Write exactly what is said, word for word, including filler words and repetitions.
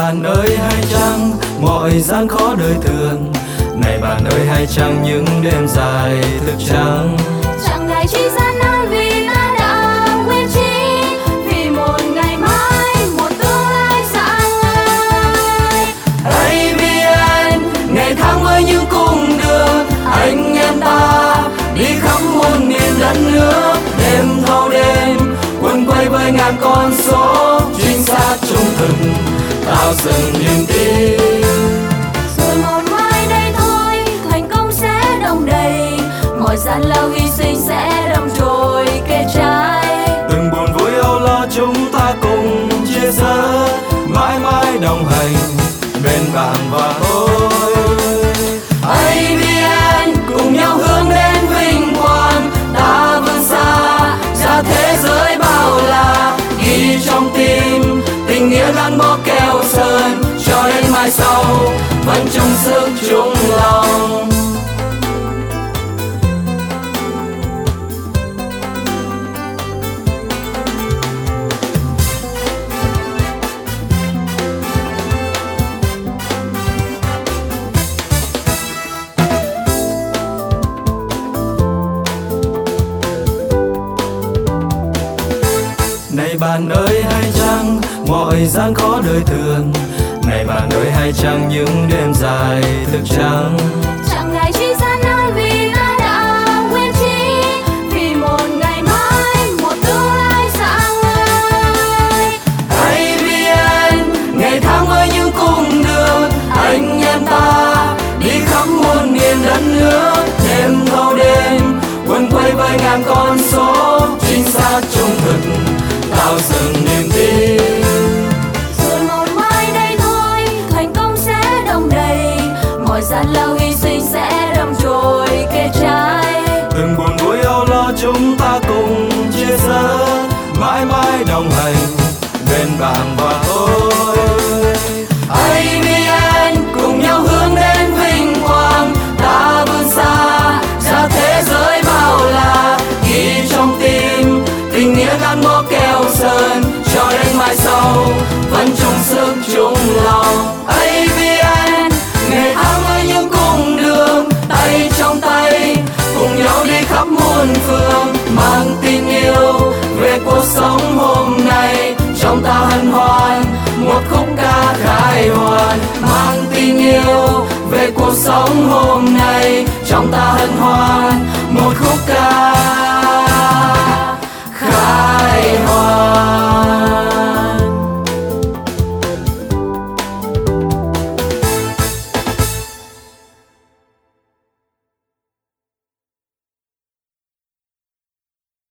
bạn ơi hay chăng mọi gian khó đời thường, này bạn ơi hay chăng những đêm dài thức trắng. Chẳng ngại chi gian nan vì ta đã quyết chí, vì một ngày mai một tương lai sáng ngời. Hãy vì anh ngày tháng với những cung đường, anh em ta đi khắp muôn miền đất nước. Đêm thâu đêm quấn quay với ngàn con số, chính xác trung thực tạo dựng niềm tin. Rồi một mai đây thôi thành công sẽ đong đầy, mọi gian lao hy sinh sẽ đâm chồi kề trái. Từng buồn vui âu lo chúng ta cùng chia sẻ, mãi mãi đồng hành bên bạn và tôi. Hãy vì anh cùng nhau hướng đến vinh quang, ta vươn xa ra thế giới bao la, ghi trong tim tình nghĩa gắn bó keo sơn, cho đến mai sau vẫn chung sức chung lòng. Này bạn ơi hay chăng mọi gian khó đời thường, này bạn ơi hay chăng những đêm dài thức trắng. Chẳng ngại chi gian nan vì ta đã quyết chí, vì một ngày mai một tương lai sáng ngời. Hãy vì anh ngày tháng với những cung đường, anh em ta đi khắp muôn miền đất nước. Đêm thâu đêm quấn quay với ngàn con số, chính xác trung thực tạo dựng niềm tin. Rồi một mai đây thôi thành công sẽ đong đầy, mọi gian lao hy sinh sẽ đâm chồi kề trái. Từng buồn vui âu lo chúng ta cùng chia sẻ, mãi mãi đồng hành bên bạn và tôi. Hãy vì anh cùng nhau hướng đến vinh quang, ta vươn xa ra thế giới bao la, ghi trong tim tình nghĩa gắn bó keo sơn, cho đến mai sau vẫn chung sức chung lòng. Hãy vì anh ngày tháng với những cung đường, tay trong tay cùng nhau đi khắp muôn phương, mang tình yêu về cuộc sống hôm nay. Trong ta hân hoan một khúc ca khai hoàn, mang tình yêu về cuộc sống hôm nay. Trong ta hân hoan một khúc ca